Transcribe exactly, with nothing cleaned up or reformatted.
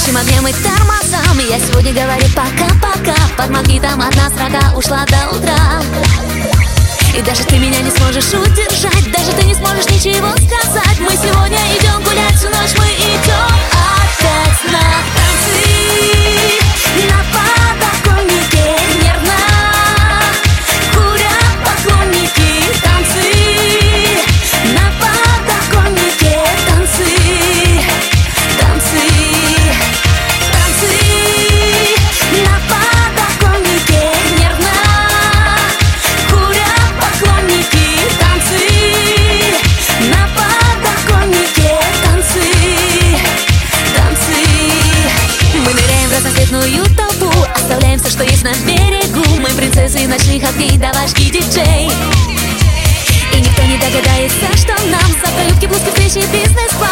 горящим огнем и тормозам. Я сегодня говорю пока-пока. Под магнитом одна строка ушла до утра. И даже ты меня не сможешь удержать, даже ты не сможешь ничего сказать. Мы сегодня идем гулять всю ночь, мы идем опять на танцы. На подоконнике нервно курят поклонники. Танцы на подоконнике, танцы, танцы, танцы на подоконнике нервно курят поклонники. Танцы на подоконнике, танцы, танцы. Мы ныряем в разноцветную толпу, оставляем все, что есть на берегу. Мы принцессы ночных огней, давашки диджей. И никто не догадается, что нам завтра юбки, блузки, встречи, бизнес-класс.